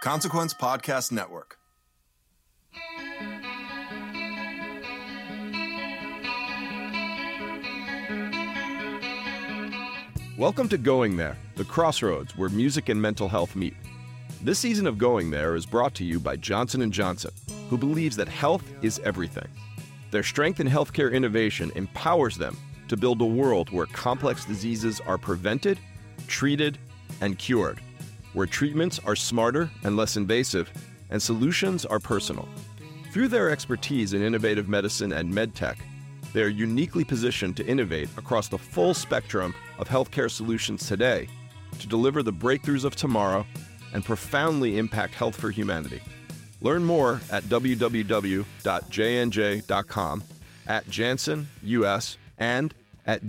Consequence Podcast Network. Welcome to Going There, the crossroads where music and mental health meet. This season of Going There is brought to you by Johnson & Johnson, who believes that health is everything. Their strength in healthcare innovation empowers them to build a world where complex diseases are prevented, treated, and cured, where treatments are smarter and less invasive, and solutions are personal. Through their expertise in innovative medicine and medtech, they are uniquely positioned to innovate across the full spectrum of healthcare solutions today to deliver the breakthroughs of tomorrow and profoundly impact health for humanity. Learn more at www.jnj.com, at Janssen US, and at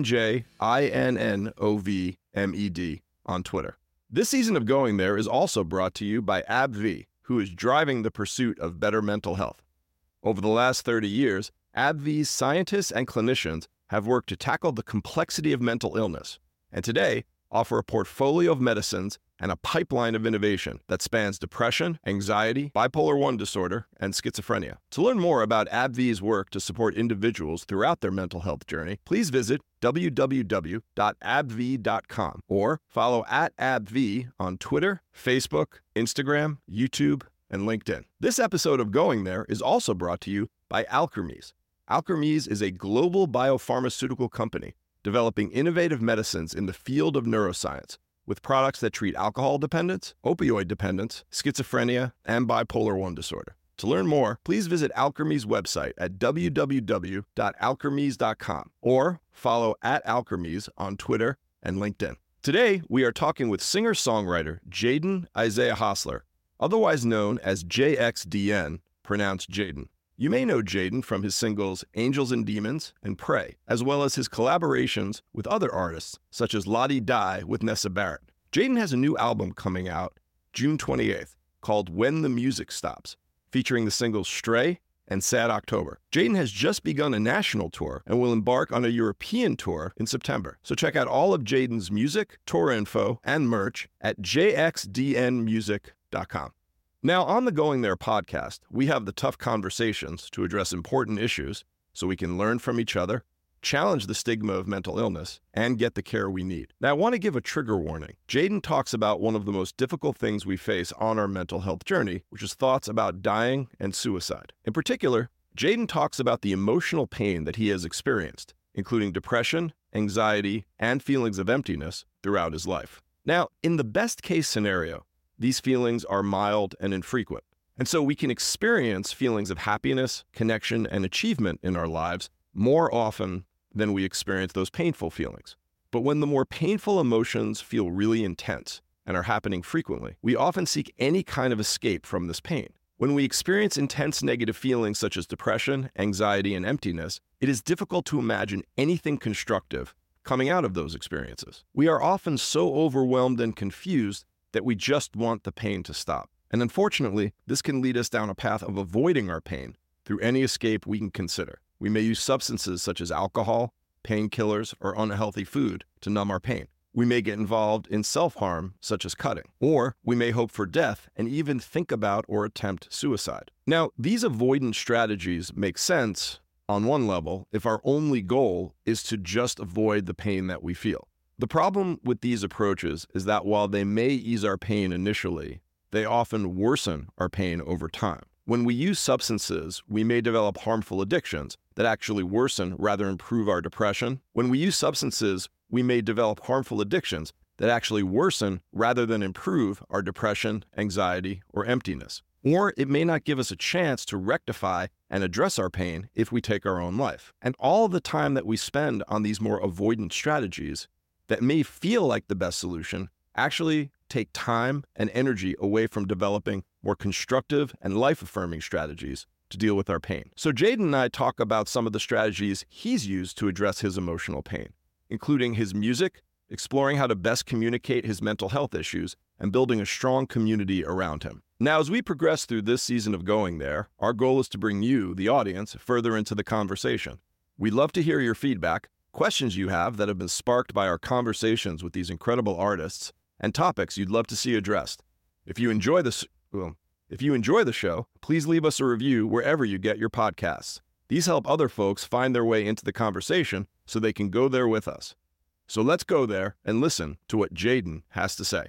JNJINNOVMED on Twitter. This season of Going There is also brought to you by AbbVie, who is driving the pursuit of better mental health. Over the last 30 years, AbbVie's scientists and clinicians have worked to tackle the complexity of mental illness, and today offer a portfolio of medicines and a pipeline of innovation that spans depression, anxiety, bipolar I disorder, and schizophrenia. To learn more about AbbVie's work to support individuals throughout their mental health journey, please visit www.abbvie.com or follow @AbbVie on Twitter, Facebook, Instagram, YouTube, and LinkedIn. This episode of Going There is also brought to you by Alkermes. Alkermes is a global biopharmaceutical company developing innovative medicines in the field of neuroscience, with products that treat alcohol dependence, opioid dependence, schizophrenia, and bipolar I disorder. To learn more, please visit Alkermes' website at www.alkermes.com or follow @Alkermes on Twitter and LinkedIn. Today, we are talking with singer-songwriter Jaden Isaiah Hosler, otherwise known as JXDN, pronounced Jaden. You may know Jaden from his singles Angels and Demons and Pray, as well as his collaborations with other artists, such as Lottie Die with Nessa Barrett. Jaden has a new album coming out June 28th called When the Music Stops, featuring the singles Stray and Sad October. Jaden has just begun a national tour and will embark on a European tour in September. So check out all of Jaden's music, tour info, and merch at jxdnmusic.com. Now, on the Going There podcast, we have the tough conversations to address important issues so we can learn from each other, challenge the stigma of mental illness, and get the care we need. Now, I want to give a trigger warning. Jaden talks about one of the most difficult things we face on our mental health journey, which is thoughts about dying and suicide. In particular, Jaden talks about the emotional pain that he has experienced, including depression, anxiety, and feelings of emptiness throughout his life. Now, in the best case scenario, these feelings are mild and infrequent, and so we can experience feelings of happiness, connection, and achievement in our lives more often than we experience those painful feelings. But when the more painful emotions feel really intense and are happening frequently, we often seek any kind of escape from this pain. When we experience intense negative feelings such as depression, anxiety, and emptiness, it is difficult to imagine anything constructive coming out of those experiences. We are often so overwhelmed and confused that we just want the pain to stop. And unfortunately, this can lead us down a path of avoiding our pain through any escape we can consider. We may use substances such as alcohol, painkillers, or unhealthy food to numb our pain. We may get involved in self-harm, such as cutting, or we may hope for death and even think about or attempt suicide. Now, these avoidance strategies make sense on one level if our only goal is to just avoid the pain that we feel. The problem with these approaches is that while they may ease our pain initially, they often worsen our pain over time. When we use substances, we may develop harmful addictions that actually worsen rather than improve our depression. When we use substances, we may develop harmful addictions that actually worsen rather than improve our depression, anxiety, or emptiness. Or it may not give us a chance to rectify and address our pain if we take our own life. And all the time that we spend on these more avoidant strategies that may feel like the best solution actually take time and energy away from developing more constructive and life-affirming strategies to deal with our pain. So Jaden and I talk about some of the strategies he's used to address his emotional pain, including his music, exploring how to best communicate his mental health issues, and building a strong community around him. Now, as we progress through this season of Going There, our goal is to bring you, the audience, further into the conversation. We'd love to hear your feedback, questions you have that have been sparked by our conversations with these incredible artists, and topics you'd love to see addressed. If you enjoy this, well, if you enjoy the show, please leave us a review wherever you get your podcasts. These help other folks find their way into the conversation so they can go there with us. So let's go there and listen to what Jaden has to say.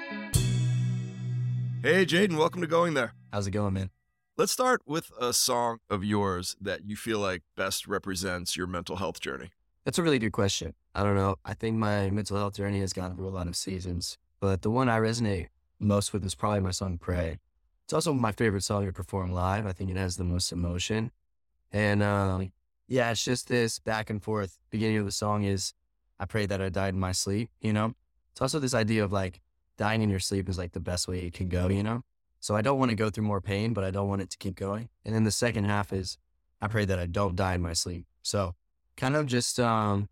Hey, Jaden, welcome to Going There. How's it going, man? Let's start with a song of yours that you feel like best represents your mental health journey. That's a really good question. I don't know. I think my mental health journey has gone through a lot of seasons, but the one I resonate most with is probably my song Pray. It's also my favorite song to perform live. I think it has the most emotion. And yeah, it's just this back and forth. Beginning of the song is, I pray that I died in my sleep, you know? It's also this idea of like dying in your sleep is like the best way it can go, you know? So I don't want to go through more pain, but I don't want it to keep going. And then the second half is, I pray that I don't die in my sleep. So kind of just, the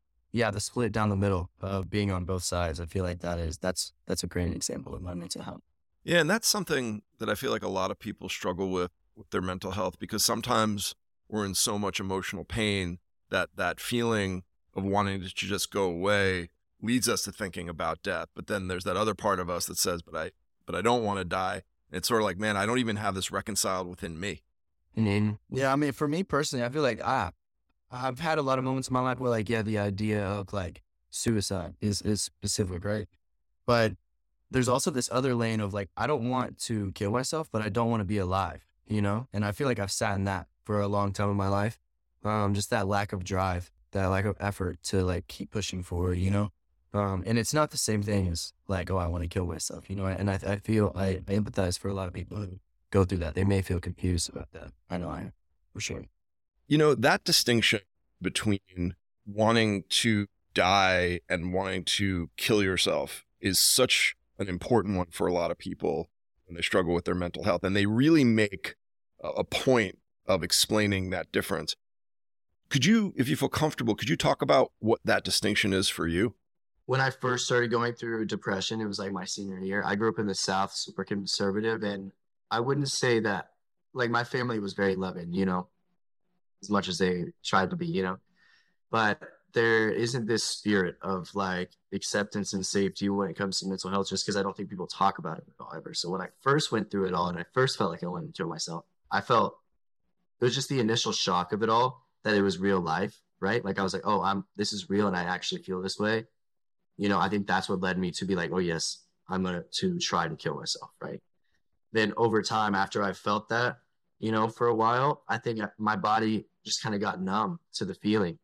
split down the middle of being on both sides. I feel like that's a great example of my mental health. Yeah, and that's something that I feel like a lot of people struggle with their mental health, because sometimes we're in so much emotional pain that feeling of wanting to just go away leads us to thinking about death. But then there's that other part of us that says, but I don't want to die. And it's sort of like, man, I don't even have this reconciled within me. Mm-hmm. Yeah, I mean, for me personally, I feel like I've had a lot of moments in my life where like, yeah, the idea of like suicide is specific, right? But there's also this other lane of like, I don't want to kill myself, but I don't want to be alive, you know? And I feel like I've sat in that for a long time in my life. Just that lack of drive, that lack of effort to like keep pushing forward, you know? And it's not the same thing as like, oh, I want to kill myself, you know? And I feel I empathize for a lot of people who go through that. They may feel confused about that. I know I am, for sure. You know, that distinction between wanting to die and wanting to kill yourself is such an important one for a lot of people when they struggle with their mental health. And they really make a point of explaining that difference. Could you, if you feel comfortable, could you talk about what that distinction is for you? When I first started going through depression, it was like my senior year. I grew up in the South, super conservative, and I wouldn't say that, like, my family was very loving, you know, as much as they tried to be, you know, but there isn't this spirit of like acceptance and safety when it comes to mental health, just because I don't think people talk about it at all ever. So when I first went through it all and I first felt like I wanted to kill myself, I felt it was just the initial shock of it all, that it was real life, right? Like I was like, oh, this is real and I actually feel this way. You know, I think that's what led me to be like, oh yes, I'm going to try to kill myself, right? Then over time, after I felt that, you know, for a while, I think my body just kind of got numb to the feeling.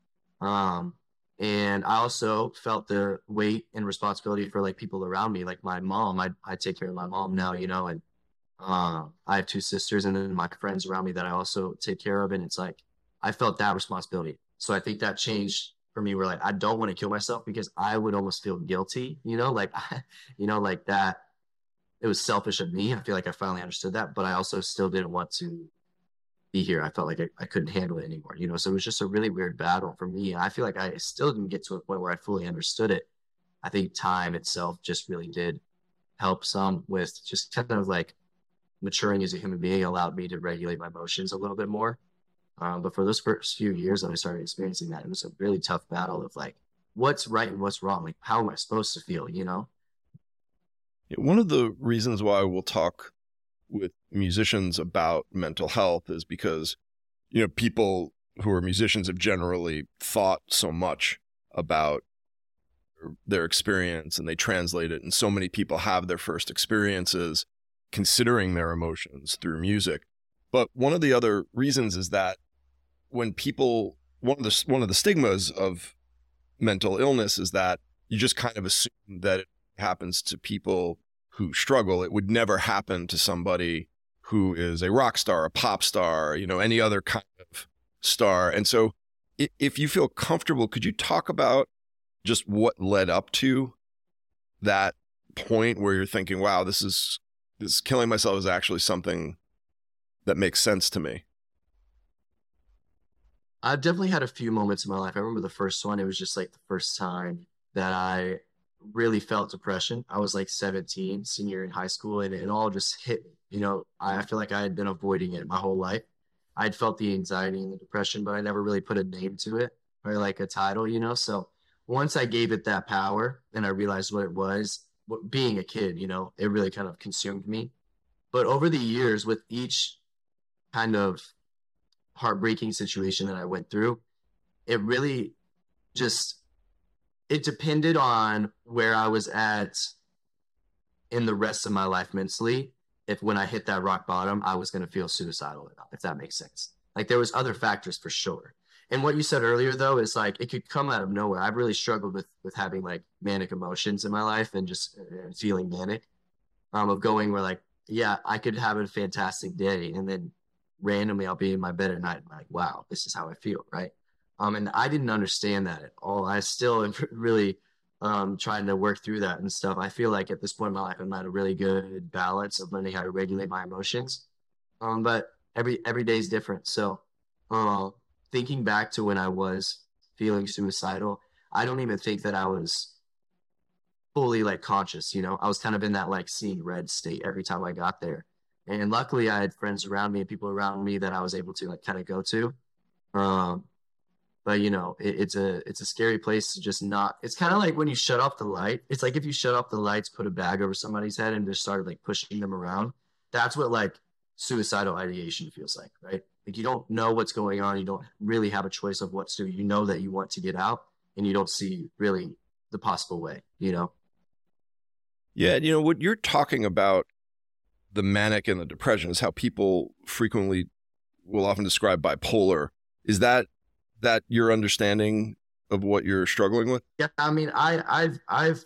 And I also felt the weight and responsibility for like people around me, like my mom. I take care of my mom now, you know, and I have two sisters and then my friends around me that I also take care of. And it's like, I felt that responsibility. So I think that changed for me, where like, I don't want to kill myself because I would almost feel guilty, you know, like, you know, like that. It was selfish of me. I feel like I finally understood that, but I also still didn't want to be here. I felt like I couldn't handle it anymore, you know? So it was just a really weird battle for me. And I feel like I still didn't get to a point where I fully understood it. I think time itself just really did help some with just kind of like maturing as a human being, allowed me to regulate my emotions a little bit more. But for those first few years that I started experiencing that, it was a really tough battle of like, what's right and what's wrong? Like, how am I supposed to feel, you know? One of the reasons why we'll talk with musicians about mental health is because, you know, people who are musicians have generally thought so much about their experience and they translate it. And so many people have their first experiences considering their emotions through music. But one of the other reasons is that when people, one of the stigmas of mental illness is that you just kind of assume that it happens to people who struggle. It would never happen to somebody who is a rock star, a pop star, you know, any other kind of star. And so if you feel comfortable, could you talk about just what led up to that point where you're thinking, wow, this killing myself is actually something that makes sense to me? I've definitely had a few moments in my life. I remember the first one, it was just like the first time that I really felt depression. I was like 17, senior in high school, and it all just hit me. You know, I feel like I had been avoiding it my whole life. I'd felt the anxiety and the depression, but I never really put a name to it or like a title, you know? So once I gave it that power and I realized what it was, being a kid, it really kind of consumed me. But over the years, with each kind of heartbreaking situation that I went through, it really just, it depended on where I was at in the rest of my life mentally. If when I hit that rock bottom, I was going to feel suicidal or not, if that makes sense. Like there was other factors for sure. And what you said earlier, though, is like it could come out of nowhere. I've really struggled with having like manic emotions in my life and just feeling manic, of going where like, yeah, I could have a fantastic day and then randomly I'll be in my bed at night and I'm like, wow, this is how I feel, right? And I didn't understand that at all. I still am really trying to work through that and stuff. I feel like at this point in my life, I'm at a really good balance of learning how to regulate my emotions. But every day is different. So thinking back to when I was feeling suicidal, I don't even think that I was fully like conscious, I was kind of in that like seeing red state every time I got there. And luckily I had friends around me and people around me that I was able to like kind of go to. But it's a scary place to just not, it's kind of like when you shut off the light. It's like if you shut off the lights, put a bag over somebody's head and just started like pushing them around. That's what like suicidal ideation feels like, right? Like you don't know what's going on. You don't really have a choice of what to do. You know that you want to get out and you don't see really the possible way, Yeah, what you're talking about, the manic and the depression, is how people frequently will often describe bipolar. Is that your understanding of what you're struggling with? Yeah, I mean, I've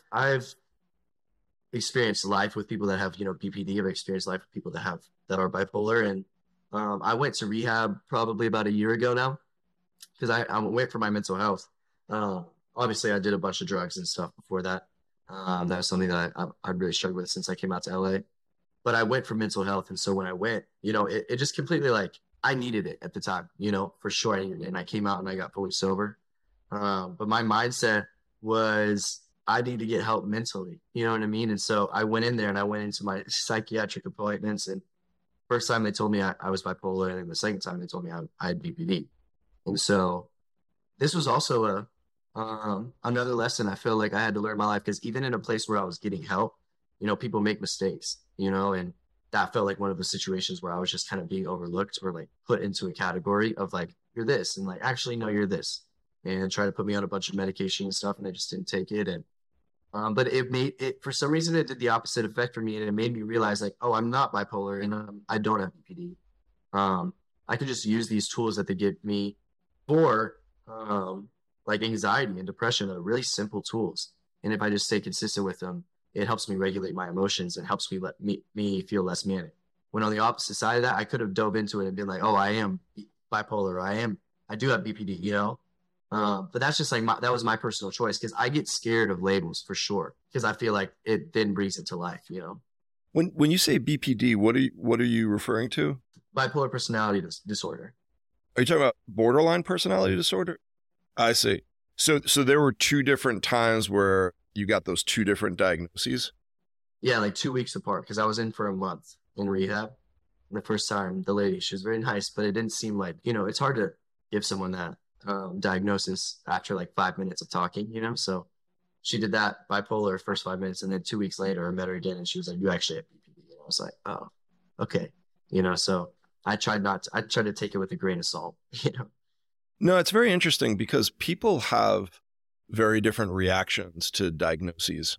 experienced life with people that have BPD. I've experienced life with people that are bipolar, and I went to rehab probably about a year ago now because I went for my mental health. Obviously, I did a bunch of drugs and stuff before that. That was something that I really struggled with since I came out to LA. But I went for mental health, and so when I went, it just completely like I needed it at the time, for sure I needed it, and I came out and I got fully sober. But my mindset was I need to get help mentally, you know what I mean? And so I went in there and I went into my psychiatric appointments, and first time they told me I was bipolar, and then the second time they told me I had BPD. And so this was also another lesson I feel like I had to learn in my life, because even in a place where I was getting help, people make mistakes, and that felt like one of the situations where I was just kind of being overlooked or like put into a category of like, you're this, and like, actually, no, you're this, and try to put me on a bunch of medication and stuff. And I just didn't take it. And, but it made it, for some reason, it did the opposite effect for me. And it made me realize like, oh, I'm not bipolar and I don't have BPD. I can just use these tools that they give me for, like anxiety and depression. Are really simple tools. And if I just stay consistent with them, it helps me regulate my emotions and helps me let me feel less manic. When on the opposite side of that, I could have dove into it and been like, oh, I am bipolar, or I do have BPD, but that's just like that was my personal choice, because I get scared of labels for sure, because I feel like it then brings it to life, When you say BPD, what are you referring to? Bipolar personality disorder. Are you talking about borderline personality disorder? I see. So there were two different times where you got those two different diagnoses? Yeah, like 2 weeks apart, because I was in for a month in rehab. And the first time, the lady, she was very nice, but it didn't seem like, it's hard to give someone that diagnosis after like 5 minutes of talking, So she did that bipolar first 5 minutes, and then 2 weeks later, I met her again, and she was like, you actually have BPD. And I was like, oh, okay. So I tried to take it with a grain of salt, No, it's very interesting because people have very different reactions to diagnoses.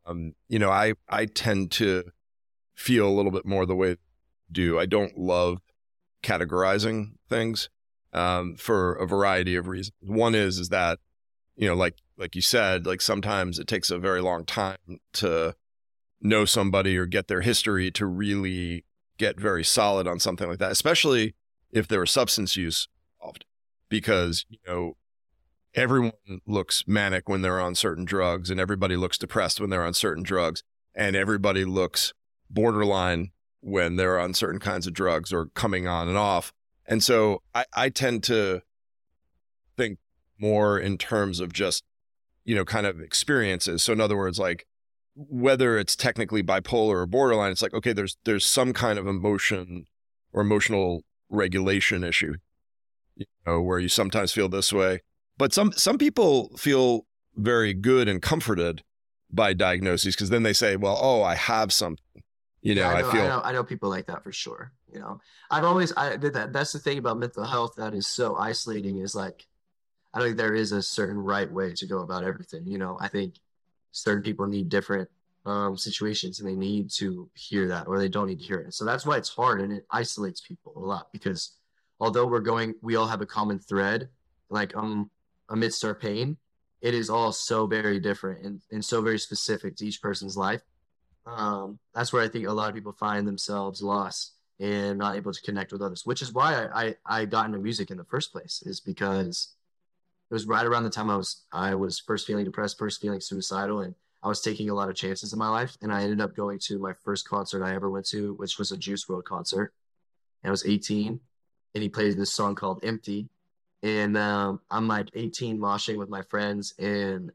I tend to feel a little bit more the way I do. I don't love categorizing things for a variety of reasons. One is that, like you said, like sometimes it takes a very long time to know somebody or get their history to really get very solid on something like that, especially if there was substance use involved, because, everyone looks manic when they're on certain drugs, and everybody looks depressed when they're on certain drugs, and everybody looks borderline when they're on certain kinds of drugs or coming on and off. And so I tend to think more in terms of just, kind of experiences. So in other words, like whether it's technically bipolar or borderline, it's like, okay, there's some kind of emotion or emotional regulation issue, where you sometimes feel this way. But some people feel very good and comforted by diagnoses, because then they say, well, oh, I have something. You know, yeah, I know people like that for sure. You know, I did that. That's the thing about mental health that is so isolating, is like, I don't think there is a certain right way to go about everything. You know, I think certain people need different situations, and they need to hear that, or they don't need to hear it. So that's why it's hard, and it isolates people a lot, because although we all have a common thread, like amidst our pain, it is all so very different and so very specific to each person's life. That's where I think a lot of people find themselves lost and not able to connect with others, which is why I got into music in the first place, is because it was right around the time I was first feeling depressed, first feeling suicidal, and I was taking a lot of chances in my life. And I ended up going to my first concert I ever went to, which was a Juice WRLD concert. And I was 18, and he played this song called Empty. And I'm like 18 moshing with my friends, and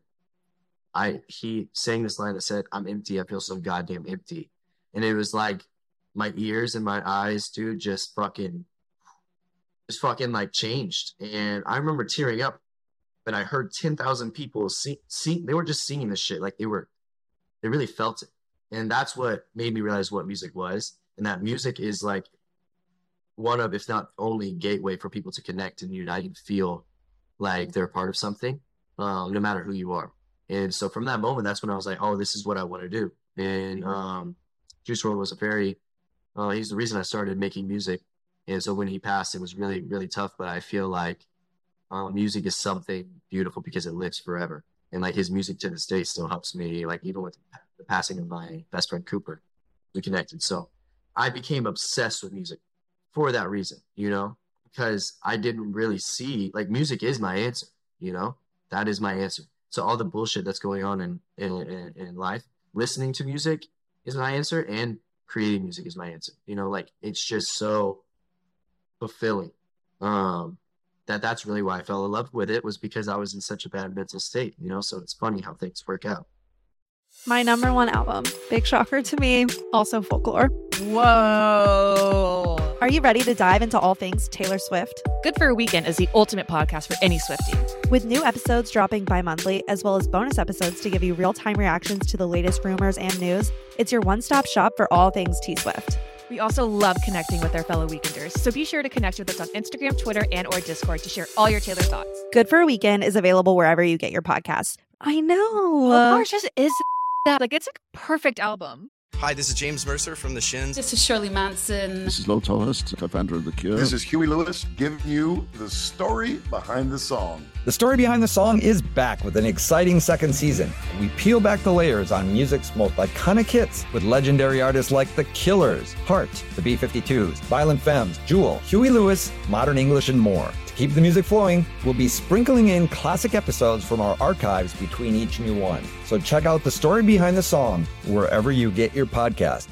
he sang this line that said, "I'm empty, I feel so goddamn empty." And it was like my ears and my eyes, dude, just fucking like changed. And I remember tearing up, but I heard 10,000 people sing. They were just singing this shit. Like they really felt it. And that's what made me realize what music was. And that music is like one of, if not only, gateway for people to connect and unite and feel like they're a part of something, no matter who you are. And so from that moment, that's when I was like, oh, this is what I want to do. And Juice WRLD was he's the reason I started making music. And so when he passed, it was really, really tough. But I feel like music is something beautiful because it lives forever. And like his music to this day still helps me, like even with the passing of my best friend Cooper, we connected. So I became obsessed with music for that reason, you know, because I didn't really see, like, music is my answer, you know, that is my answer. So all the bullshit that's going on in life, listening to music is my answer, and creating music is my answer. You know, like it's just so fulfilling. That's really why I fell in love with it, was because I was in such a bad mental state, you know, so it's funny how things work out. My number one album, big shocker to me, also Folklore. Whoa. Are you ready to dive into all things Taylor Swift? Good for a Weekend is the ultimate podcast for any Swiftie. With new episodes dropping bi-monthly, as well as bonus episodes to give you real-time reactions to the latest rumors and news, it's your one-stop shop for all things T-Swift. We also love connecting with our fellow Weekenders, so be sure to connect with us on Instagram, Twitter, and or Discord to share all your Taylor thoughts. Good for a Weekend is available wherever you get your podcasts. I know. Ours just is that. Like, it's a perfect album. Hi, this is James Mercer from The Shins. This is Shirley Manson. This is Lo Tolhurst, co-founder of The Cure. This is Huey Lewis, giving you the story behind the song. The Story Behind the Song is back with an exciting second season. We peel back the layers on music's most iconic hits with legendary artists like The Killers, Heart, The B-52s, Violent Femmes, Jewel, Huey Lewis, Modern English, and more. To keep the music flowing, we'll be sprinkling in classic episodes from our archives between each new one. So check out The Story Behind the Song wherever you get your podcast.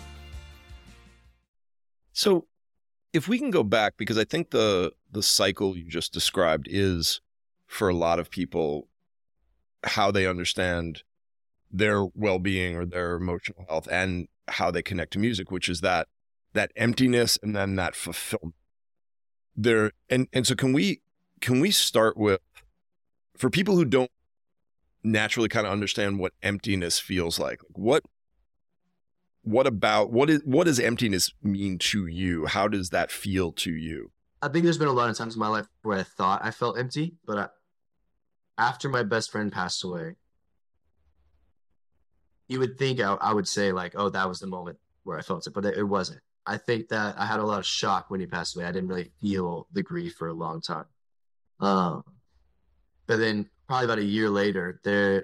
So if we can go back, because I think the cycle you just described is, for a lot of people, how they understand their well-being or their emotional health and how they connect to music, which is that emptiness and then that fulfillment. And so can we start with, for people who don't naturally kind of understand what emptiness feels like, what does emptiness mean to you? How does that feel to you? I think there's been a lot of times in my life where I thought I felt empty, but after my best friend passed away, you would think I would say like, oh, that was the moment where I felt it, but it wasn't. I think that I had a lot of shock when he passed away. I didn't really feel the grief for a long time. But then probably about a year later,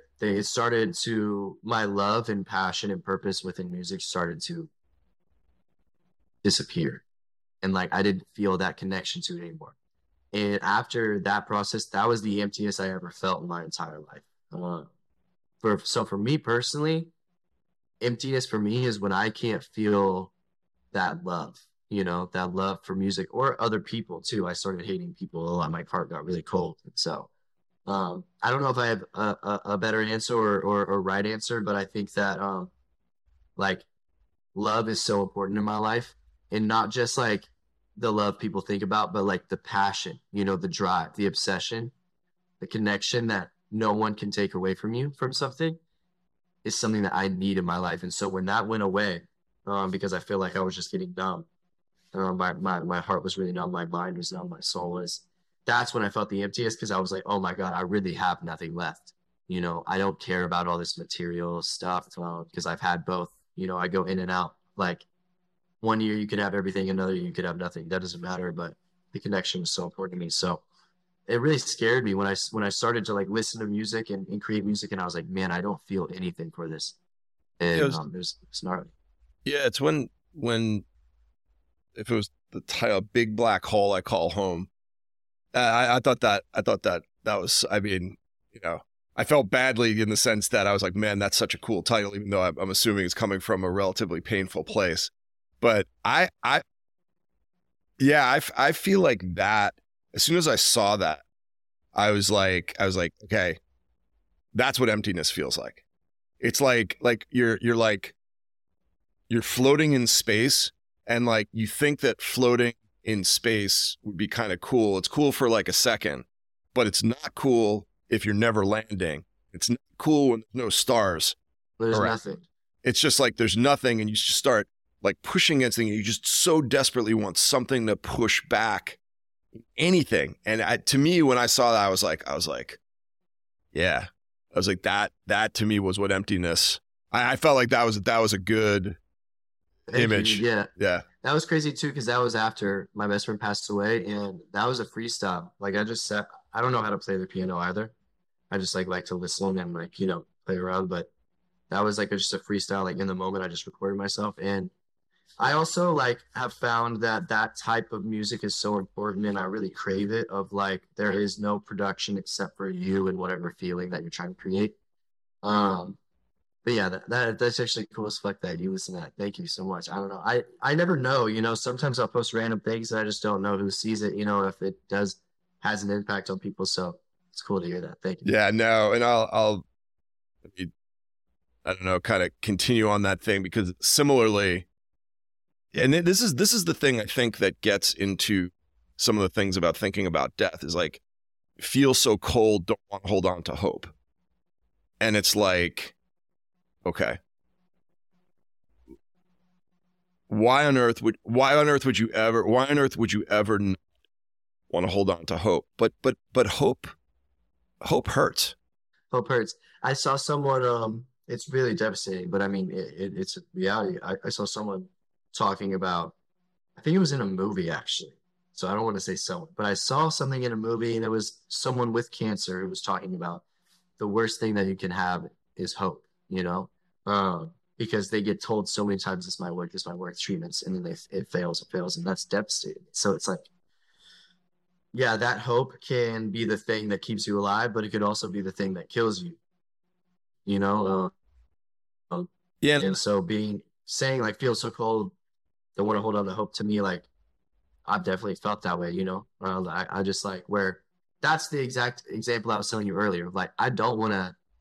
my love and passion and purpose within music started to disappear. And like, I didn't feel that connection to it anymore. And after that process, that was the emptiness I ever felt in my entire life. For me personally, emptiness for me is when I can't feel that love, you know, that love for music or other people too. I started hating people a lot. My heart got really cold. And so I don't know if I have a better answer or right answer, but I think that like love is so important in my life, and not just like the love people think about, but like the passion, you know, the drive, the obsession, the connection that no one can take away from you from something. is something that I need in my life. And so when that went away, because I feel like I was just getting numb, my heart was really numb, my mind was numb, my soul was, that's when I felt the emptiest, because I was like, oh my God, I really have nothing left. You know, I don't care about all this material stuff, because I've had both. You know, I go in and out. Like, one year you could have everything, another year you could have nothing. That doesn't matter, but the connection was so important to me. So it really scared me when I started to like listen to music and create music, and I was like, man, I don't feel anything for this. And it's gnarly. Yeah, it's when if it was the title "Big Black Hole I Call Home," I thought that was, I mean, you know, I felt badly in the sense that I was like, man, that's such a cool title, even though I'm assuming it's coming from a relatively painful place. But I feel like that, as soon as I saw that, I was like, okay, that's what emptiness feels like. It's like you're floating in space, and like you think that floating in space would be kind of cool. It's cool for like a second, but it's not cool if you're never landing. It's not cool when there's no stars. There's nothing. It's just like there's nothing, and you just start like pushing against things. You just so desperately want something to push back anything. And to me, when I saw that, I was like, yeah, I was like, that to me was what emptiness. I felt like that was a good image. Yeah. Yeah. That was crazy too, because that was after my best friend passed away, and that was a freestyle. Like, I just sat, I don't know how to play the piano either. I just like to listen and like, you know, play around. But that was like just a freestyle, like in the moment. I just recorded myself. And I also like have found that type of music is so important, and I really crave it, of like, there is no production except for you and whatever feeling that you're trying to create. But yeah, that's actually cool as fuck that you listen to that. Thank you so much. I don't know. I never know, you know, sometimes I'll post random things and I just don't know who sees it, you know, if it has an impact on people. So it's cool to hear that. Thank you. Yeah, no. And I don't know, kind of continue on that thing, because similarly, and this is the thing I think that gets into some of the things about thinking about death, is like, feel so cold, don't want to hold on to hope. And it's like, okay, why on earth would you ever want to hold on to hope? But hope hurts. Hope hurts. I saw someone, it's really devastating, but I mean, it's a reality. I saw someone talking about, I think it was in a movie actually, so I don't want to say someone, but I saw something in a movie, and it was someone with cancer who was talking about the worst thing that you can have is hope, you know, because they get told so many times, this might work, treatments, and then it fails, and that's devastating. So it's like, yeah, that hope can be the thing that keeps you alive, but it could also be the thing that kills you, you know? Yeah. And so saying like, feel so cold, don't want to hold on to hope, to me, like, I've definitely felt that way, you know? I just like, where that's the exact example I was telling you earlier. Like, I don't want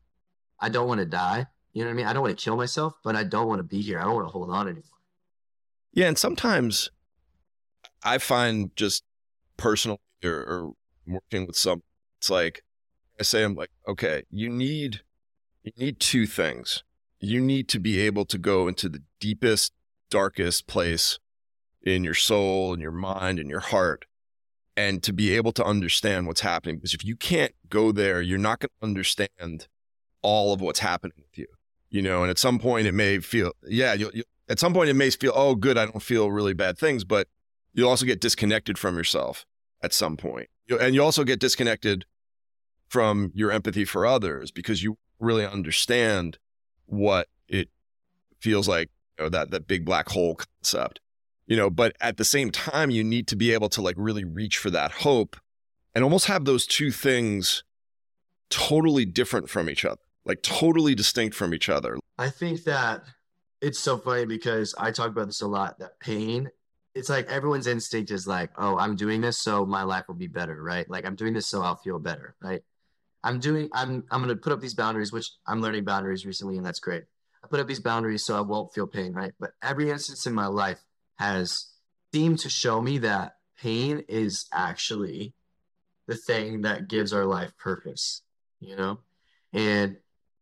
to die. You know what I mean? I don't want to kill myself, but I don't want to be here. I don't want to hold on anymore. Yeah. And sometimes I find, just personally, or working with some, it's like, I'm like, okay, you need two things. You need to be able to go into the deepest, darkest place in your soul and your mind and your heart, and to be able to understand what's happening. Because if you can't go there, you're not going to understand all of what's happening with you, you know. And at some point it may feel, at some point it may feel, oh, good, I don't feel really bad things, but you'll also get disconnected from yourself at some point. And you also get disconnected from your empathy for others, because you really understand what it feels like, you know, that big black hole concept, you know. But at the same time, you need to be able to like really reach for that hope, and almost have those two things totally different from each other, like totally distinct from each other. I think that it's so funny, because I talk about this a lot, that pain, it's like everyone's instinct is like, oh, I'm doing this so my life will be better, right? Like, I'm doing this so I'll feel better, right? I'm going to put up these boundaries, which I'm learning boundaries recently, and that's great. I put up these boundaries so I won't feel pain, right? But every instance in my life has seemed to show me that pain is actually the thing that gives our life purpose, you know? And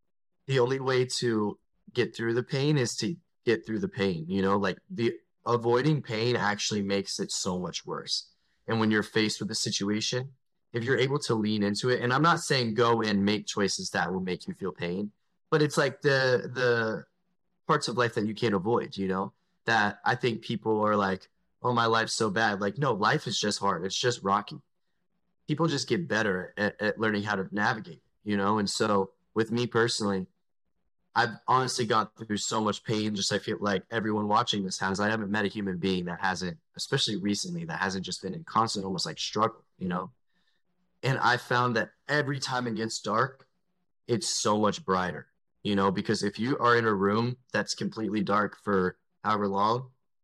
the only way to get through the pain is to get through the pain, you know, like the avoiding pain actually makes it so much worse. And when you're faced with a situation, if you're able to lean into it, and I'm not saying go and make choices that will make you feel pain, but it's like the parts of life that you can't avoid, you know, that I think people are like, oh, my life's so bad. Like, no, life is just hard. It's just rocky. People just get better at learning how to navigate, you know? And so with me personally, I've honestly gone through so much pain. Just, I feel like everyone watching this has. I haven't met a human being that hasn't, especially recently, that hasn't just been in constant, almost like struggle, you know? And I found that every time it gets dark, it's so much brighter, you know, because if you are in a room that's completely dark for however long,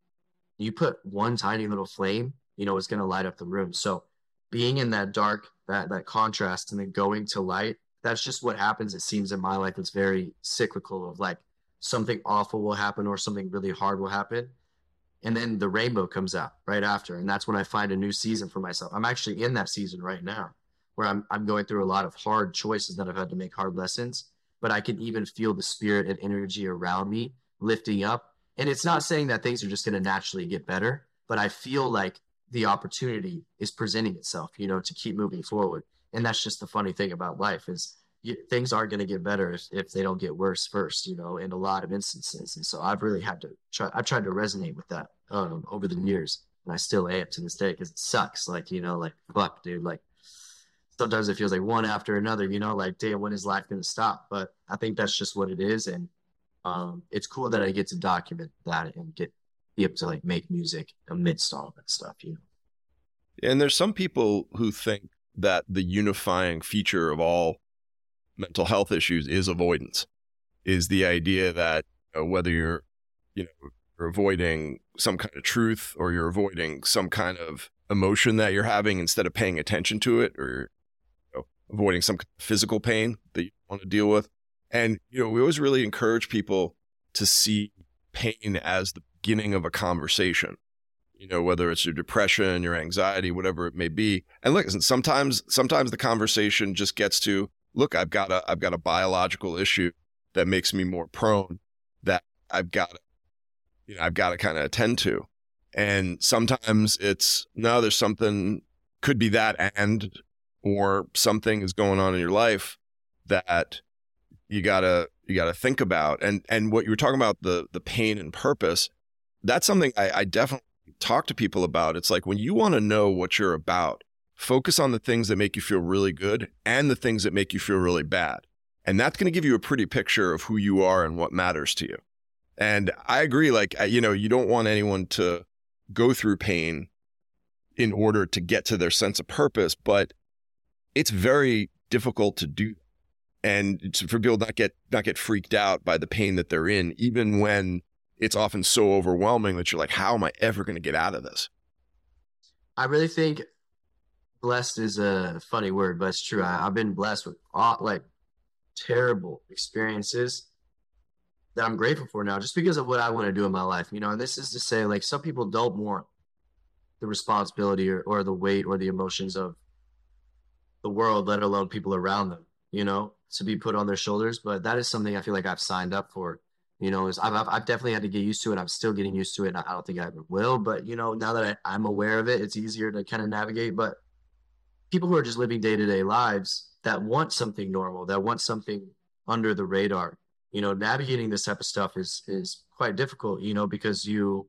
you put one tiny little flame, you know, it's going to light up the room. So being in that dark, that contrast, and then going to light, that's just what happens. It seems in my life, it's very cyclical of like something awful will happen or something really hard will happen. And then the rainbow comes out right after. And that's when I find a new season for myself. I'm actually in that season right now where I'm going through a lot of hard choices that I've had to make, hard lessons, but I can even feel the spirit and energy around me lifting up. And it's not saying that things are just going to naturally get better, but I feel like the opportunity is presenting itself, you know, to keep moving forward. And that's just the funny thing about life is things aren't going to get better if they don't get worse first, you know, in a lot of instances. And so I've really had to I've tried to resonate with that over the years. And I still am to this day because it sucks. Like, you know, like, fuck, dude, like sometimes it feels like one after another, you know, like, damn, when is life going to stop? But I think that's just what it is. And it's cool that I get to document that and be able to like make music amidst all that stuff, you know. And there's some people who think that the unifying feature of all mental health issues is avoidance, is the idea that whether you're avoiding some kind of truth or you're avoiding some kind of emotion that you're having instead of paying attention to it, or avoiding some physical pain that you want to deal with. And, we always really encourage people to see pain as the beginning of a conversation, whether it's your depression, your anxiety, whatever it may be. And listen, sometimes the conversation just gets to, look, I've got a biological issue that makes me more prone that I've got to kind of attend to. And sometimes it's, no, there's something, could be that, or something is going on in your life that you gotta think about. And what you were talking about, the pain and purpose, that's something I definitely talk to people about. It's like, when you want to know what you're about, focus on the things that make you feel really good and the things that make you feel really bad. And that's going to give you a pretty picture of who you are and what matters to you. And I agree, like, you don't want anyone to go through pain in order to get to their sense of purpose, but it's very difficult to do. And for people not get freaked out by the pain that they're in, even when it's often so overwhelming that you're like, how am I ever going to get out of this? I really think blessed is a funny word, but it's true. I've been blessed with terrible experiences that I'm grateful for now, just because of what I want to do in my life. And this is to say, like, some people don't want the responsibility or the weight or the emotions of the world, let alone people around them, to be put on their shoulders. But that is something I feel like I've signed up for. I've definitely had to get used to it. I'm still getting used to it. And I don't think I ever will. But, now that I'm aware of it, it's easier to kind of navigate. But people who are just living day-to-day lives that want something normal, that want something under the radar, navigating this type of stuff is quite difficult, because you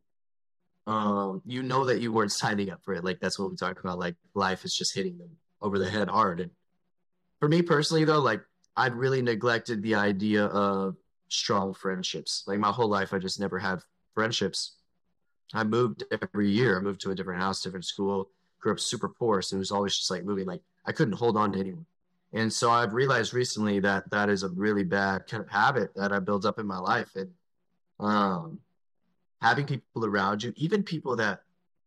know that you weren't signing up for it. Like, that's what we talk about. Like, life is just hitting them over the head hard. And for me personally, though, like, I've really neglected the idea of strong friendships. Like, my whole life, I just never had friendships. I moved every year. I moved to a different house, different school, grew up super poor. So it was always just like moving. Like, I couldn't hold on to anyone. And so I've realized recently that that is a really bad kind of habit that I built up in my life. And having people around you, even people that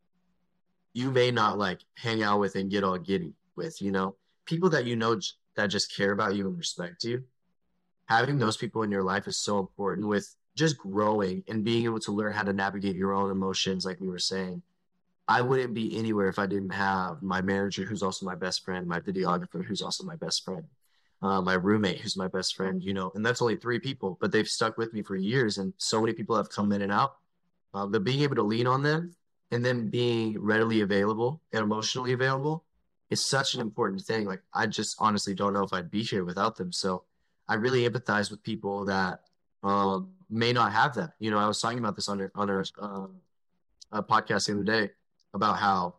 you may not like hang out with and get all giddy with, people that that just care about you and respect you. Having those people in your life is so important with just growing and being able to learn how to navigate your own emotions. Like we were saying, I wouldn't be anywhere if I didn't have my manager, who's also my best friend, my videographer, who's also my best friend. my roommate, who's my best friend, and that's only 3 people, but they've stuck with me for years. And so many people have come in and out. But being able to lean on them and then being readily available and emotionally available is such an important thing. Like, I just honestly don't know if I'd be here without them. So I really empathize with people that may not have that. I was talking about this on a podcast the other day about how,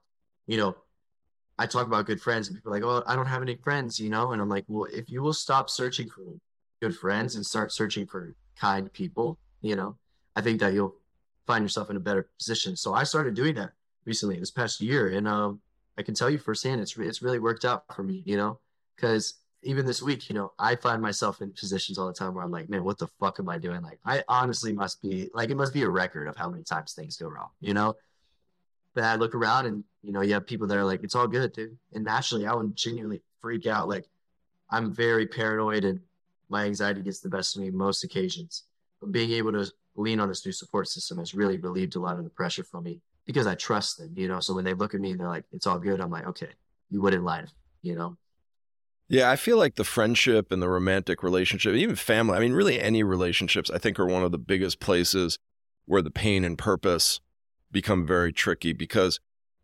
I talk about good friends and people are like, oh, I don't have any friends, and I'm like, well, if you will stop searching for good friends and start searching for kind people, I think that you'll find yourself in a better position. So I started doing that recently, this past year. And I can tell you firsthand, it's really worked out for me, because even this week, I find myself in positions all the time where I'm like, man, what the fuck am I doing? Like, I honestly must be like, it must be a record of how many times things go wrong, But I look around and, you have people that are like, it's all good, dude. And naturally, I would genuinely freak out. Like, I'm very paranoid and my anxiety gets the best of me most occasions. But being able to lean on this new support system has really relieved a lot of the pressure from me because I trust them, So when they look at me and they're like, it's all good, I'm like, okay, you wouldn't lie, Yeah, I feel like the friendship and the romantic relationship, even family, I mean, really any relationships, I think are one of the biggest places where the pain and purpose become very tricky, because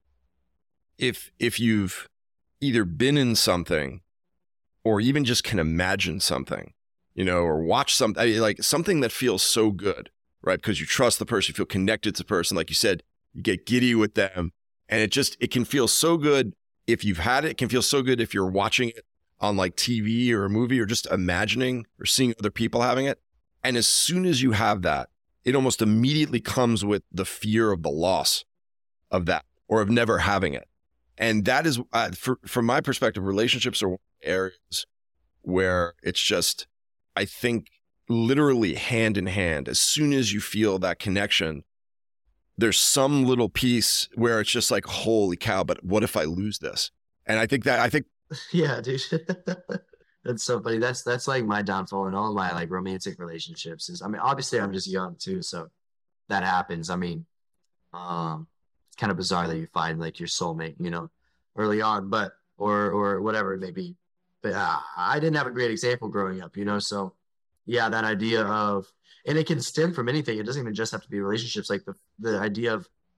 if you've either been in something or even just can imagine something, or watch something, like something that feels so good, right? Because you trust the person, you feel connected to the person. Like you said, you get giddy with them, and it can feel so good if you've had it. It can feel so good if you're watching it on like TV or a movie or just imagining or seeing other people having it. And as soon as you have that, it almost immediately comes with the fear of the loss of that or of never having it. And that is, from my perspective, relationships are areas where it's just, I think, literally hand in hand. As soon as you feel that connection, there's some little piece where it's just like, holy cow, but what if I lose this? And I think yeah, dude. That's so funny. That's like my downfall in all my like romantic relationships is, I mean, obviously I'm just young too, so that happens. I mean, it's kind of bizarre that you find like your soulmate, early on, but or whatever it may be. But I didn't have a great example growing up, So yeah, that idea of, and it can stem from anything. It doesn't even just have to be relationships. Like the idea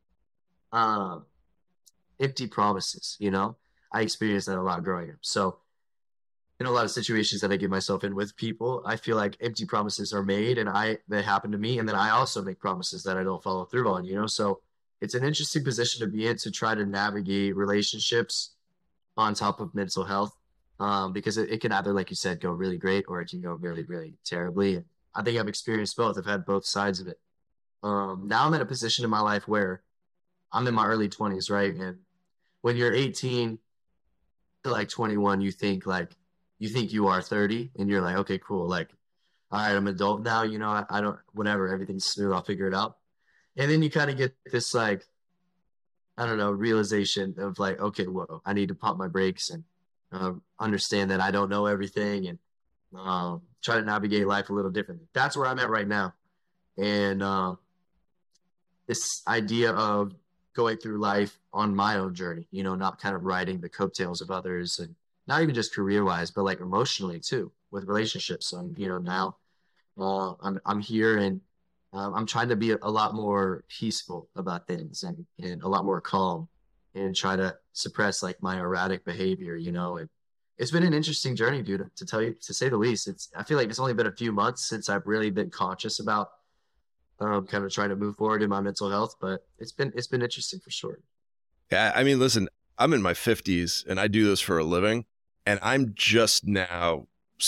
of empty promises, I experienced that a lot growing up. So in a lot of situations that I get myself in with people, I feel like empty promises are made and they happen to me. And then I also make promises that I don't follow through on, So it's an interesting position to be in, to try to navigate relationships on top of mental health. Because it can either, like you said, go really great, or it can go really, really terribly. And I think I've experienced both. I've had both sides of it. Now I'm in a position in my life where I'm in my early 20s, right? And when you're 18 to like 21, you think you are 30 and you're like, okay, cool. Like, all right, I'm an adult now, I don't, whatever, everything's smooth, I'll figure it out. And then you kind of get this like, I don't know, realization of like, okay, whoa, I need to pump my brakes and understand that I don't know everything and try to navigate life a little differently. That's where I'm at right now. And this idea of going through life on my own journey, not kind of riding the coattails of others, and not even just career-wise, but like emotionally too, with relationships. So, now I'm here and I'm trying to be a lot more peaceful about things and a lot more calm, and try to suppress like my erratic behavior, and it's been an interesting journey, dude, to say the least. I feel like it's only been a few months since I've really been conscious about kind of trying to move forward in my mental health, but it's been interesting for sure. Yeah. I mean, listen, I'm in my 50s and I do this for a living, and I'm just now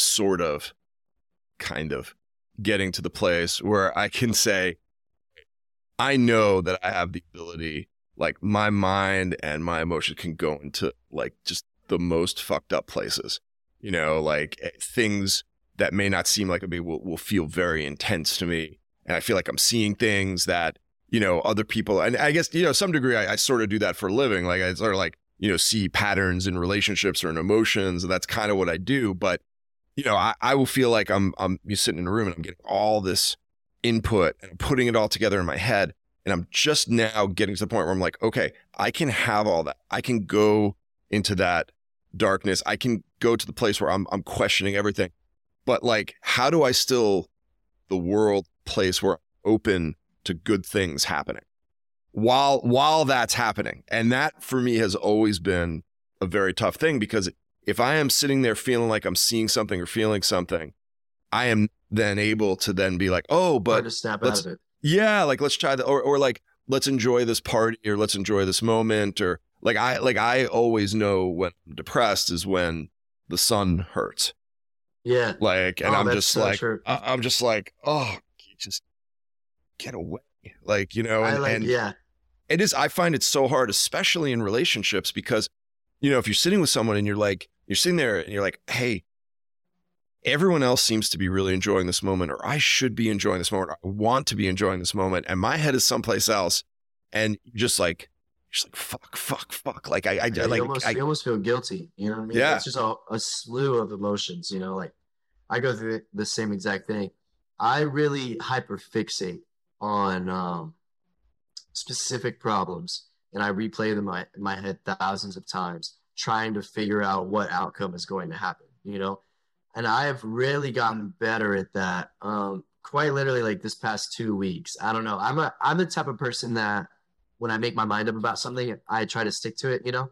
kind of getting to the place where I can say, I know that I have the ability, like my mind and my emotions can go into like just the most fucked up places, like things that may not seem like it will feel very intense to me. And I feel like I'm seeing things that, other people, and I guess, some degree I sort of do that for a living. Like I sort of like, see patterns in relationships or in emotions. And that's kind of what I do. But, I will feel like I'm sitting in a room and I'm getting all this input and I'm putting it all together in my head. And I'm just now getting to the point where I'm like, okay, I can have all that. I can go into that darkness. I can go to the place where I'm questioning everything. But like, how do I still the world place where I'm open to good things happening while that's happening? And that for me has always been a very tough thing, because if I am sitting there feeling like I'm seeing something or feeling something, I am then able to then be like, oh, but to snap out of it. Yeah, like let's try that, or like let's enjoy this party, or let's enjoy this moment, or I always know when I'm depressed is when the sun hurts. Yeah. Like, and I'm just so like, true. I'm just like, oh, just get away. Like, you know, and yeah. It is, I find it so hard, especially in relationships, because, you know, if you're sitting with someone and you're sitting there and you're like, hey, everyone else seems to be really enjoying this moment, or I should be enjoying this moment, or I want to be enjoying this moment, and my head is someplace else, and just like fuck. Like you almost feel guilty. You know what I mean? Yeah. It's just a slew of emotions. You know, like I go through the same exact thing. I really hyperfixate on specific problems, and I replay them in my head thousands of times, trying to figure out what outcome is going to happen. You know. And I have really gotten better at that. Quite literally, like this past 2 weeks. I don't know. I'm the type of person that when I make my mind up about something, I try to stick to it. You know.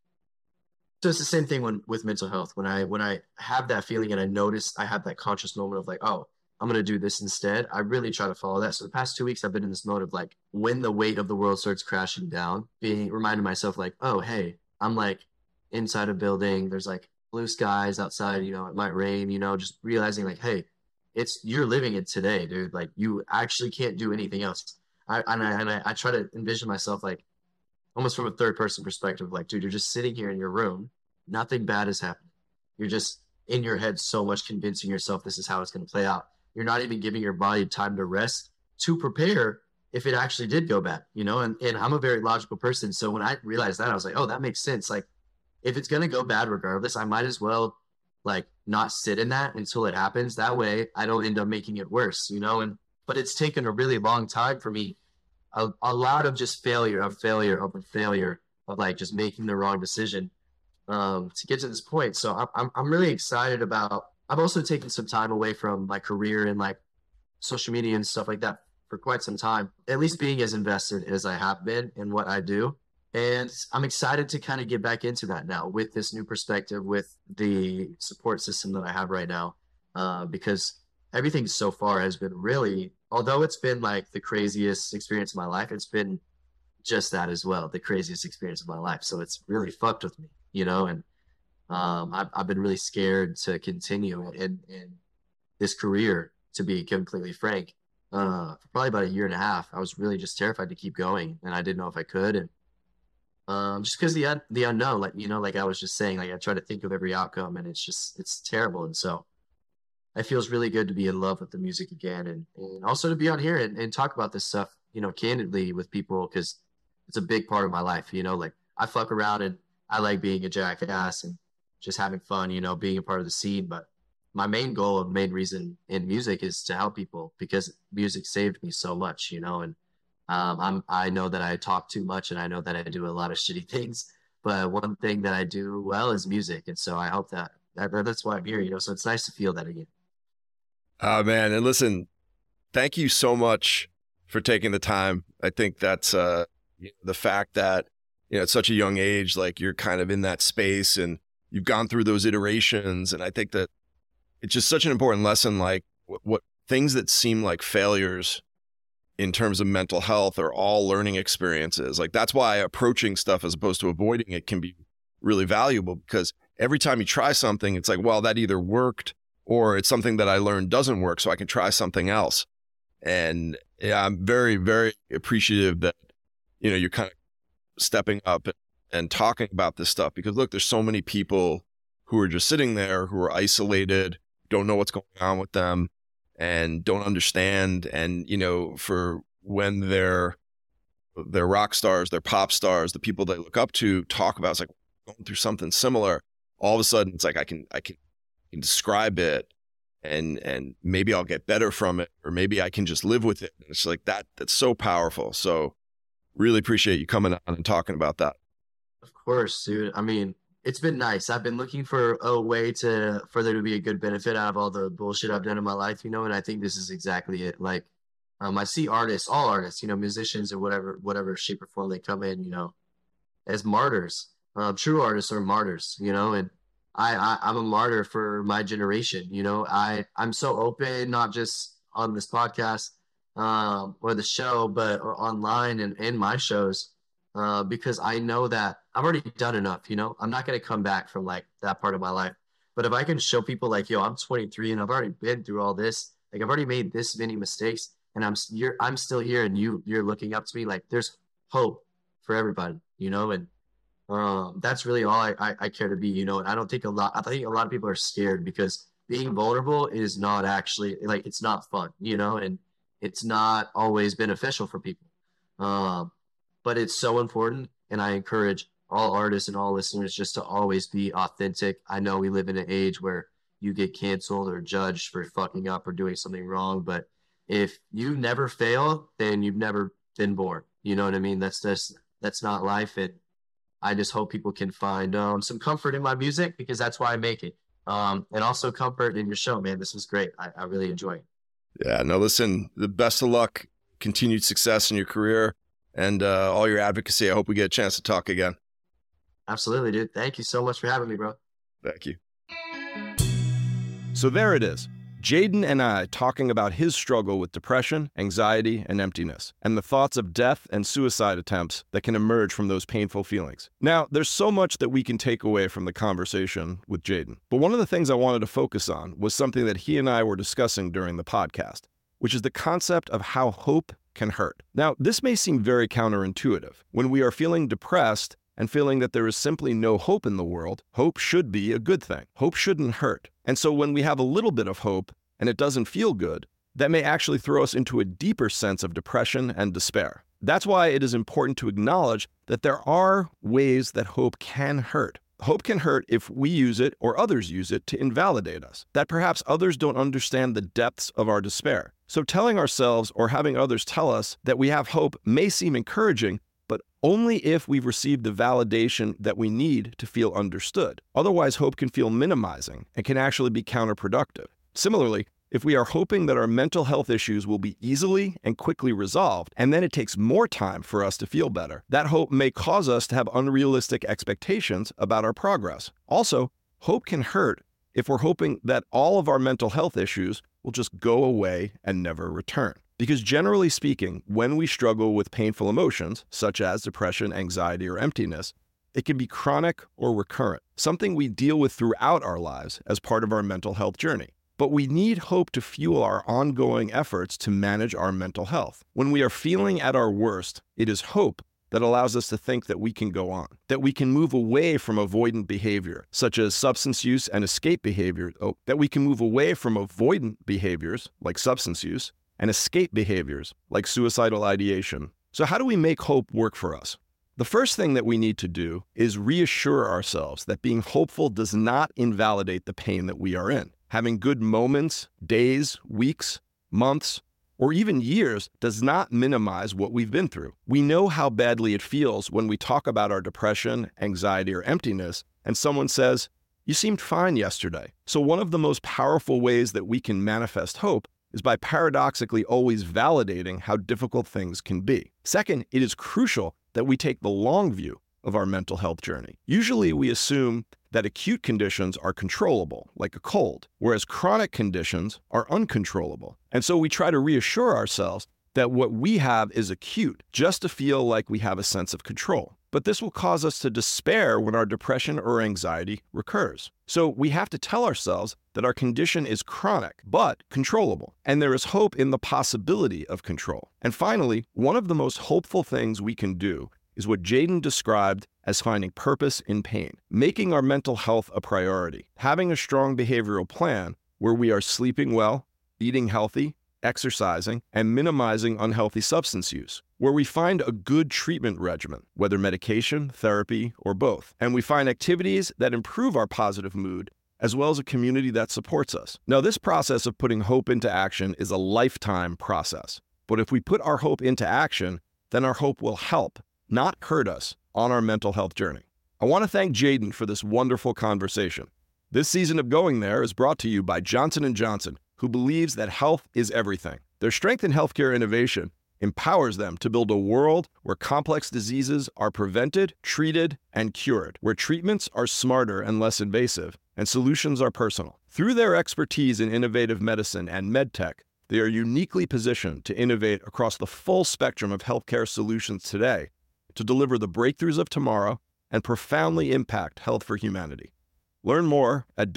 So it's the same thing with mental health. When I have that feeling and I notice I have that conscious moment of like, oh, I'm gonna do this instead. I really try to follow that. So the past 2 weeks, I've been in this mode of like, when the weight of the world starts crashing down, being reminding myself like, oh, hey, I'm like inside a building. There's like blue skies outside, you know, it might rain, you know, just realizing like, hey, you're living it today, dude. Like you actually can't do anything else. I try to envision myself like almost from a third person perspective, like, dude, you're just sitting here in your room. Nothing bad is happening. You're just in your head so much convincing yourself this is how it's going to play out. You're not even giving your body time to rest to prepare if it actually did go bad, you know? And I'm a very logical person. So when I realized that, I was like, oh, that makes sense. Like, if it's going to go bad regardless, I might as well like not sit in that until it happens. That way I don't end up making it worse, you know? But it's taken a really long time for me. A lot of just failure of like just making the wrong decision to get to this point. So I'm really excited about, I've also taken some time away from my career and like social media and stuff like that for quite some time, at least being as invested as I have been in what I do. And I'm excited to kind of get back into that now with this new perspective, with the support system that I have right now, because everything so far has been really, although it's been like the craziest experience of my life, it's been just that as well, the craziest experience of my life. So it's really fucked with me, you know, and I've been really scared to continue in this career, to be completely frank. For probably about a year and a half, I was really just terrified to keep going, and I didn't know if I could. And just because the unknown, like, you know, like I was just saying, like I try to think of every outcome, and it's terrible. And so it feels really good to be in love with the music again, and also to be on here and talk about this stuff, you know, candidly with people, because it's a big part of my life. You know, like I fuck around and I like being a jackass and just having fun, you know, being a part of the scene. But my main goal and main reason in music is to help people, because music saved me so much, you know. And I know that I talk too much, and I know that I do a lot of shitty things, but one thing that I do well is music. And so I hope that's why I'm here, you know, so it's nice to feel that again. Oh man. And listen, thank you so much for taking the time. I think that's the fact that, you know, at such a young age, like you're kind of in that space and you've gone through those iterations. And I think that it's just such an important lesson, like what things that seem like failures in terms of mental health are all learning experiences. Like that's why approaching stuff as opposed to avoiding it can be really valuable, because every time you try something, it's like, well, that either worked or it's something that I learned doesn't work, so I can try something else. And yeah, I'm very, very appreciative that, you know, you're kind of stepping up and talking about this stuff, because look, there's so many people who are just sitting there, who are isolated, don't know what's going on with them, and don't understand. And, you know, for when they're rock stars, they're pop stars, the people they look up to talk about, it's like going through something similar. All of a sudden it's like, I can describe it and maybe I'll get better from it, or maybe I can just live with it. And it's like that's so powerful. So really appreciate you coming on and talking about that. Of course, dude. I mean, it's been nice. I've been looking for a way for there to be a good benefit out of all the bullshit I've done in my life, and I think this is exactly it. Like, I see artists, all artists, musicians or whatever shape or form they come in, as martyrs. True artists are martyrs, and I'm a martyr for my generation. I'm so open, not just on this podcast or the show, but online and in my shows, because I know that I've already done enough. I'm not going to come back from like that part of my life. But if I can show people like, yo, I'm 23 and I've already been through all this, like I've already made this many mistakes, and I'm still here, and you're looking up to me, like there's hope for everybody, and that's really all I care to be, and I think a lot of people are scared because being vulnerable is not actually, like, it's not fun, and it's not always beneficial for people. But it's so important, and I encourage all artists and all listeners just to always be authentic. I know we live in an age where you get canceled or judged for fucking up or doing something wrong, but if you never fail, then you've never been born. You know what I mean? That's not life. And I just hope people can find some comfort in my music, because that's why I make it. And also comfort in your show, man. This was great. I really enjoy it. Yeah, no, listen, the best of luck, continued success in your career, and all your advocacy. I hope we get a chance to talk again. Absolutely, dude. Thank you so much for having me, bro. Thank you. So there it is. Jaden and I talking about his struggle with depression, anxiety, and emptiness, and the thoughts of death and suicide attempts that can emerge from those painful feelings. Now, there's so much that we can take away from the conversation with Jaden, but one of the things I wanted to focus on was something that he and I were discussing during the podcast, which is the concept of how hope can hurt. Now, this may seem very counterintuitive. When we are feeling depressed and feeling that there is simply no hope in the world, hope should be a good thing. Hope shouldn't hurt. And so when we have a little bit of hope and it doesn't feel good, that may actually throw us into a deeper sense of depression and despair. That's why it is important to acknowledge that there are ways that hope can hurt. Hope can hurt if we use it or others use it to invalidate us, that perhaps others don't understand the depths of our despair. So telling ourselves or having others tell us that we have hope may seem encouraging, but only if we've received the validation that we need to feel understood. Otherwise, hope can feel minimizing and can actually be counterproductive. Similarly, if we are hoping that our mental health issues will be easily and quickly resolved, and then it takes more time for us to feel better, that hope may cause us to have unrealistic expectations about our progress. Also, hope can hurt if we're hoping that all of our mental health issues will just go away and never return. Because generally speaking, when we struggle with painful emotions, such as depression, anxiety, or emptiness, it can be chronic or recurrent, something we deal with throughout our lives as part of our mental health journey. But we need hope to fuel our ongoing efforts to manage our mental health. When we are feeling at our worst, it is hope that allows us to think that we can go on, that we can move away from avoidant behavior, such as substance use and escape behavior, that we can move away from avoidant behaviors, like substance use, and escape behaviors, like suicidal ideation. So how do we make hope work for us? The first thing that we need to do is reassure ourselves that being hopeful does not invalidate the pain that we are in. Having good moments, days, weeks, months, or even years does not minimize what we've been through. We know how badly it feels when we talk about our depression, anxiety, or emptiness, and someone says, "You seemed fine yesterday." So one of the most powerful ways that we can manifest hope is by paradoxically always validating how difficult things can be. Second, it is crucial that we take the long view of our mental health journey. Usually we assume that acute conditions are controllable, like a cold, whereas chronic conditions are uncontrollable. And so we try to reassure ourselves that what we have is acute, just to feel like we have a sense of control. But this will cause us to despair when our depression or anxiety recurs. So we have to tell ourselves that our condition is chronic, but controllable, and there is hope in the possibility of control. And finally, one of the most hopeful things we can do is what Jaden described as finding purpose in pain, making our mental health a priority, having a strong behavioral plan where we are sleeping well, eating healthy, exercising, and minimizing unhealthy substance use, where we find a good treatment regimen, whether medication, therapy, or both, and we find activities that improve our positive mood, as well as a community that supports us. Now, this process of putting hope into action is a lifetime process, but if we put our hope into action, then our hope will help, not hurt us, on our mental health journey. I want to thank Jaden for this wonderful conversation. This season of Going There is brought to you by Johnson & Johnson, who believes that health is everything. Their strength in healthcare innovation empowers them to build a world where complex diseases are prevented, treated, and cured, where treatments are smarter and less invasive, and solutions are personal. Through their expertise in innovative medicine and medtech, they are uniquely positioned to innovate across the full spectrum of healthcare solutions today to deliver the breakthroughs of tomorrow and profoundly impact health for humanity. Learn more at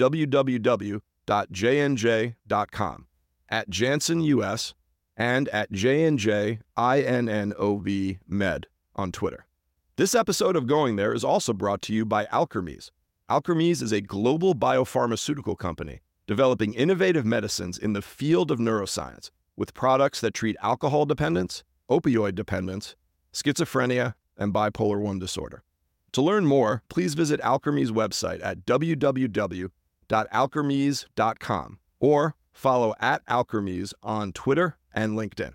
www.jnj.com, at Janssen US, and at JNJINNOV Med on Twitter. This episode of Going There is also brought to you by Alkermes. Alkermes is a global biopharmaceutical company developing innovative medicines in the field of neuroscience with products that treat alcohol dependence, opioid dependence, schizophrenia, and bipolar I disorder. To learn more, please visit Alkermes' website at www.alkermes.com or follow at Alkermes on Twitter and LinkedIn.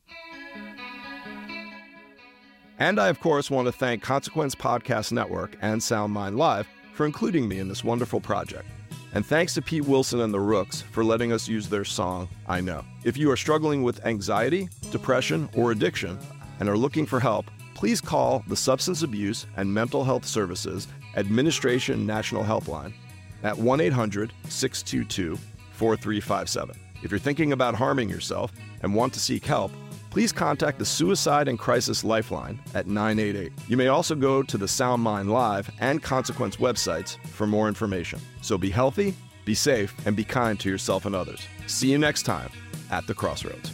And I, of course, want to thank Consequence Podcast Network and SoundMind Live for including me in this wonderful project. And thanks to Pete Wilson and the Rooks for letting us use their song, I Know. If you are struggling with anxiety, depression, or addiction and are looking for help, please call the Substance Abuse and Mental Health Services Administration National Helpline at 1-800-622-4357. If you're thinking about harming yourself and want to seek help, please contact the Suicide and Crisis Lifeline at 988. You may also go to the SoundMind Live and Consequence websites for more information. So be healthy, be safe, and be kind to yourself and others. See you next time at the Crossroads.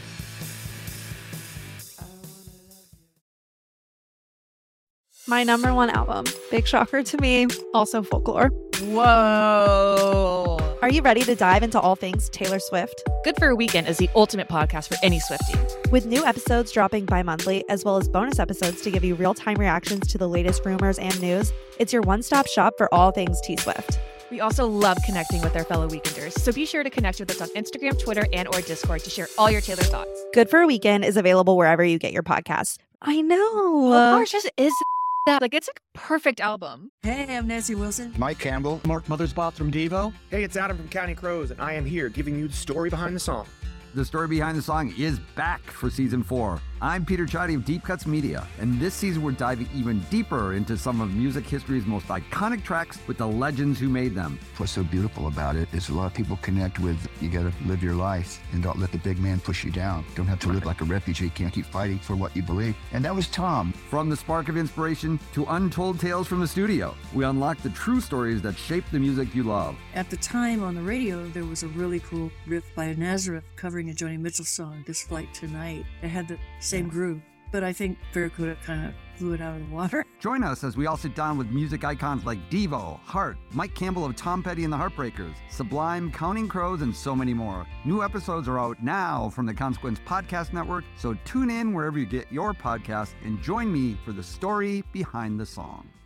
My number one album, big shocker to me, also Folklore. Whoa. Are you ready to dive into all things Taylor Swift? Good for a Weekend is the ultimate podcast for any Swiftie. With new episodes dropping bi-monthly, as well as bonus episodes to give you real-time reactions to the latest rumors and news, it's your one-stop shop for all things T-Swift. We also love connecting with our fellow Weekenders, so be sure to connect with us on Instagram, Twitter, and or Discord to share all your Taylor thoughts. Good for a Weekend is available wherever you get your podcasts. I know. Ours just is that. Like, it's a perfect album. Hey, I'm Nancy Wilson. Mike Campbell. Mark Mothersbaugh from Devo. Hey, it's Adam from Counting Crows, and I am here giving you the story behind the song. The story behind the song is back for season 4. I'm Peter Chadi of Deep Cuts Media, and this season we're diving even deeper into some of music history's most iconic tracks with the legends who made them. What's so beautiful about it is a lot of people connect with, you gotta live your life and don't let the big man push you down. Don't have to live like a refugee, can't keep fighting for what you believe. And that was Tom. From the spark of inspiration to untold tales from the studio, we unlock the true stories that shape the music you love. At the time on the radio, there was a really cool riff by Nazareth covering a Joni Mitchell song, This Flight Tonight. It had the same groove, but I think Barracuda kind of blew it out of the water. Join us as we all sit down with music icons like Devo, Heart, Mike Campbell of Tom Petty and the Heartbreakers, Sublime, Counting Crows, and so many more. New episodes are out now from the Consequence Podcast Network, so tune in wherever you get your podcast and join me for the story behind the song.